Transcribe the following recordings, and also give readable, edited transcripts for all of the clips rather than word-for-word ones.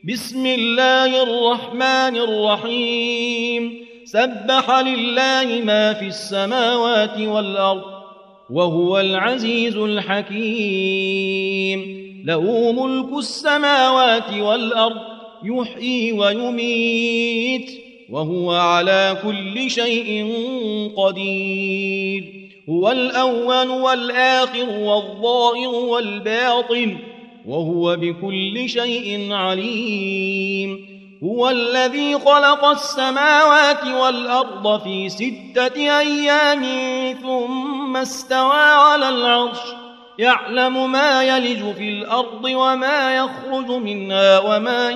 بسم الله الرحمن الرحيم سبح لله ما في السماوات والأرض وهو العزيز الحكيم له ملك السماوات والأرض يحيي ويميت وهو على كل شيء قدير هو الأول والآخر والظاهر والباطن وهو بكل شيء عليم هو الذي خلق السماوات والأرض في 6 أيام ثم استوى على العرش يعلم ما يلج في الأرض وما يخرج منها وما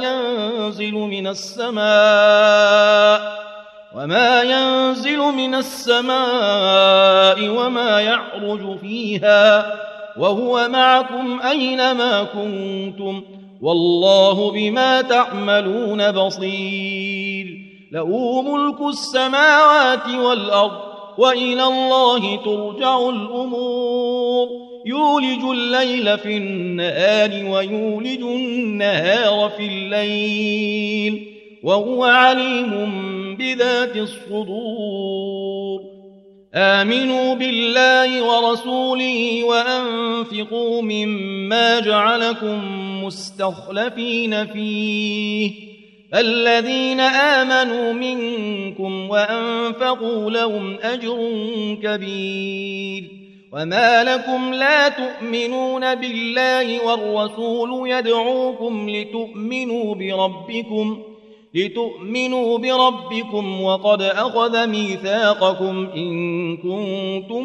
ينزل من السماء وما يعرج فيها وهو معكم أينما كنتم والله بما تعملون بصير له ملك السماوات والأرض وإلى الله ترجع الأمور يولج الليل في النهار ويولج النهار في الليل وهو عليم بذات الصدور آمنوا بالله ورسوله وأنفقوا مما جعلكم مستخلفين فيه الذين آمنوا منكم وأنفقوا لهم أجر كبير وما لكم لا تؤمنون بالله والرسول يدعوكم لتؤمنوا بربكم وقد أخذ ميثاقكم إن كنتم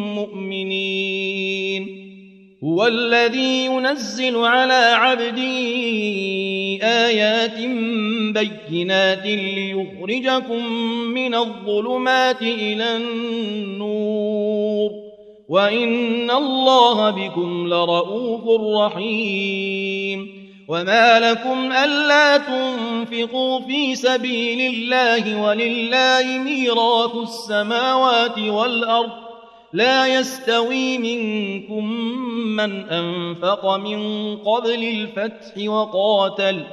مؤمنين هو الذي ينزل على عبده آيات بينات ليخرجكم من الظلمات إلى النور وإن الله بكم لرؤوف رحيم وما لكم ألا تنفقوا في سبيل الله ولله ميراث السماوات والأرض لا يستوي منكم من أنفق من قبل الفتح وقاتل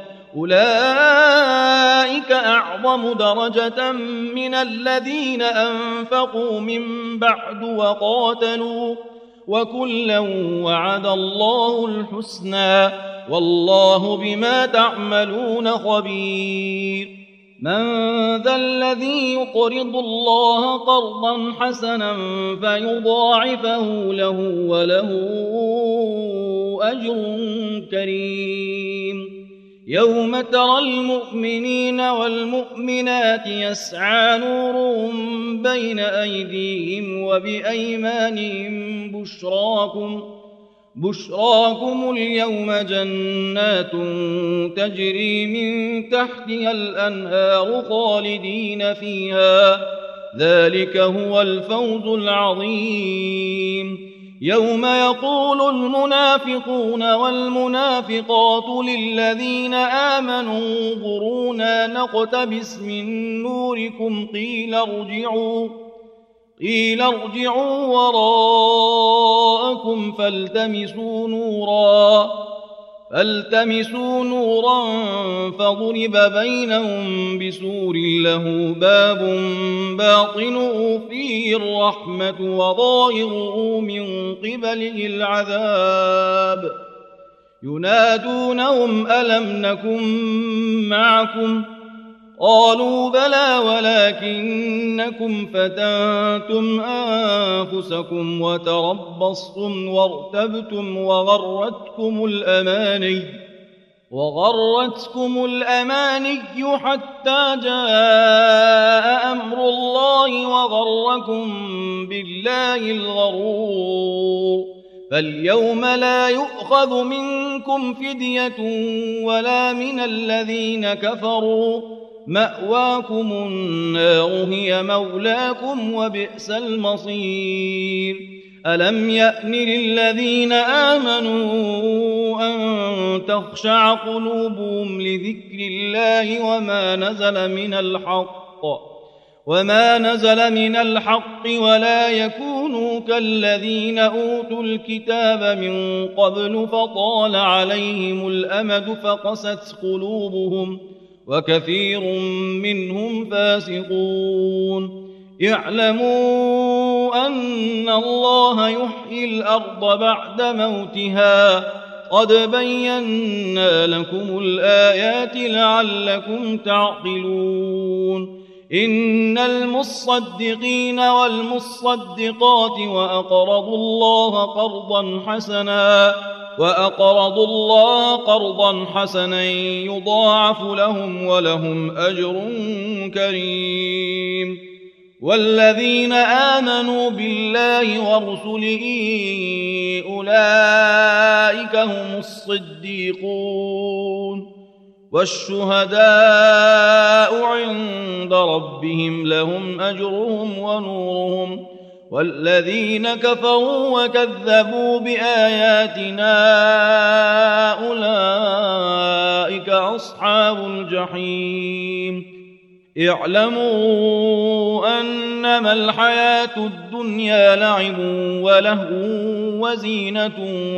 أولئك أعظم درجة من الذين أنفقوا من بعد وقاتلوا وكلا وعد الله الحسنى والله بما تعملون خبير من ذا الذي يقرض الله قرضا حسنا فيضاعفه له وله أجر كريم يوم ترى المؤمنين والمؤمنات يسعى نورهم بين أيديهم وبأيمانهم بشراكم اليوم جنات تجري من تحتها الأنهار خالدين فيها ذلك هو الفوز العظيم يوم يقول المنافقون والمنافقات للذين آمنوا انظرونا نقتبس من نوركم قيل ارجعوا وراءكم فالتمسوا نورا فضرب بينهم بسور له باب باطنه فيه الرحمة وظاهره من قبله العذاب ينادونهم ألم نكن معكم قالوا بلى ولكنكم فتنتم أنفسكم وتربصتم وارتبتم وغرتكم الأماني حتى جاء أمر الله وغركم بالله الغرور فاليوم لا يؤخذ منكم فدية ولا من الذين كفروا مأواكم النار هي مولاكم وبئس المصير ألم يأن للذين آمنوا أن تخشع قلوبهم لذكر الله وما نزل من الحق ولا يكونوا كالذين أوتوا الكتاب من قبل فطال عليهم الأمد فقست قلوبهم وكثير منهم فاسقون اعلموا أن الله يحيي الأرض بعد موتها قد بينا لكم الآيات لعلكم تعقلون إن المصدقين والمصدقات وأقرضوا الله قرضا حسنا يضاعف لهم ولهم أجر كريم والذين آمنوا بالله ورسله أولئك هم الصديقون والشهداء عند ربهم لهم أجرهم ونورهم والذين كفروا وكذبوا بآياتنا أولئك أصحاب الجحيم اعلموا أنما الحياة الدنيا لعب ولهو وزينة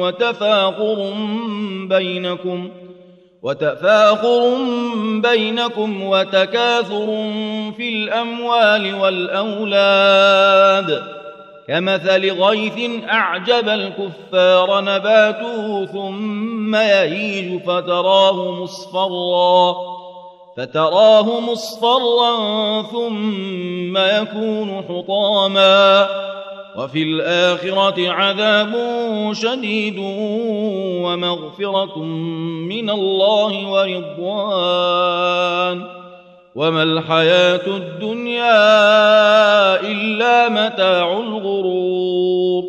وتفاخر بينكم وتكاثر في الأموال والأولاد كمثل غيث أعجب الكفار نباته ثم يهيج فتراه مصفرا ثم يكون حطاما وفي الآخرة عذاب شديد ومغفرة من الله ورضوان وما الحياة الدنيا إلا متاع الغرور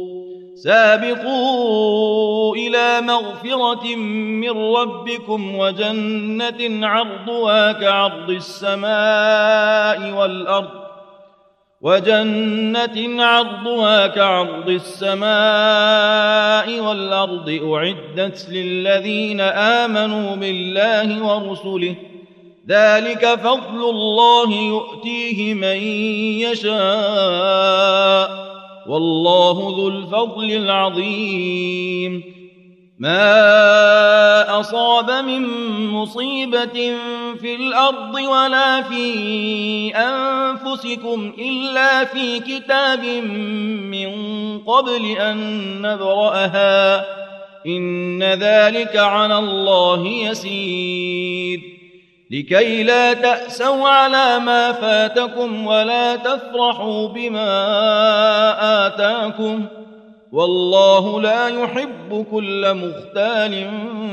سابقوا إلى مغفرة من ربكم وجنة عرضها كعرض السماء والأرض أعدت للذين آمنوا بالله ورسله ذلك فضل الله يؤتيه من يشاء والله ذو الفضل العظيم ما أصاب من مصيبة في الأرض ولا في أنفسكم إلا في كتاب من قبل أن نبرأها إن ذلك على الله يسير لكي لا تأسوا على ما فاتكم ولا تفرحوا بما آتاكم والله لا يحب كل مختال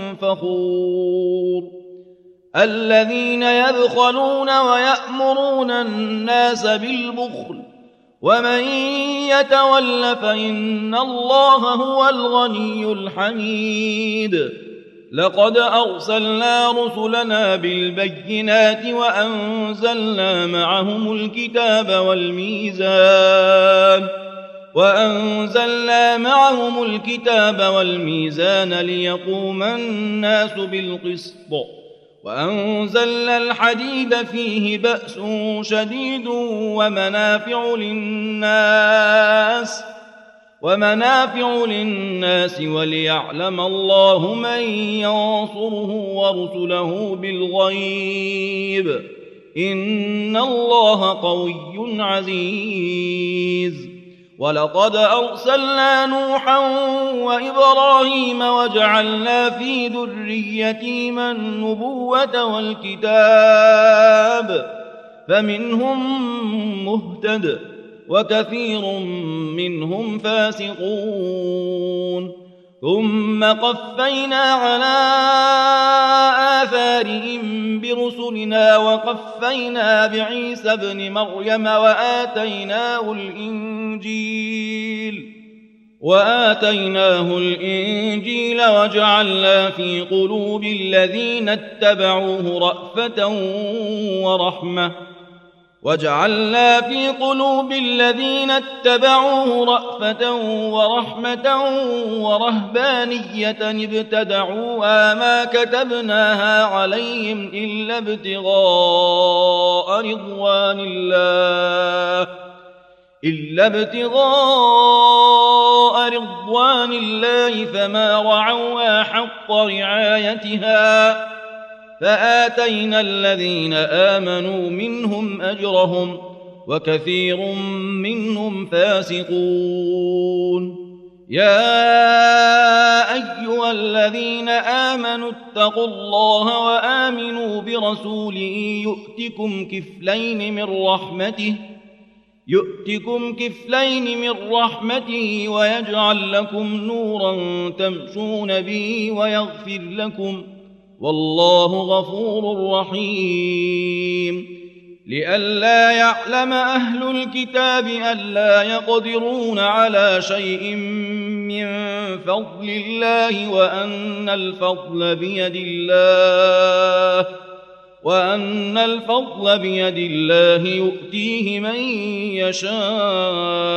فخور الذين يبخلون ويأمرون الناس بالبخل ومن يتول فإن الله هو الغني الحميد لقد أرسلنا رسلنا بالبينات وأنزلنا معهم الكتاب والميزان ليقوم الناس بالقسط وأنزلنا الحديد فيه بأس شديد ومنافع للناس وليعلم الله من ينصره ورسله بالغيب إن الله قوي عزيز ولقد أرسلنا نوحا وإبراهيم وجعلنا في ذريتهما النبوة والكتاب فمنهم مهتد وكثير منهم فاسقون ثم قفينا على آثارهم برسلنا وقفينا بعيسى ابن مريم وآتيناه الإنجيل وجعلنا في قلوب الذين اتبعوه رأفة ورحمة ورهبانية ابتدعوها ما كتبناها عليهم إلا ابتغاء ابتغاء رضوان الله فما رعوها حق رعايتها فآتينا الذين آمنوا منهم أجرهم وكثير منهم فاسقون. يا أيها الذين آمنوا اتقوا الله وآمنوا برسوله يؤتكم كفلين من رحمته ويجعل لكم نورا تمشون به ويغفر لكم والله غفور رحيم. لئلا يعلم أهل الكتاب ألا يقدرون على شيء من فضل الله وأن الفضل بيد الله يؤتيه من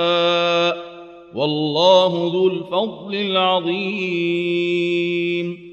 يشاء والله ذو الفضل العظيم.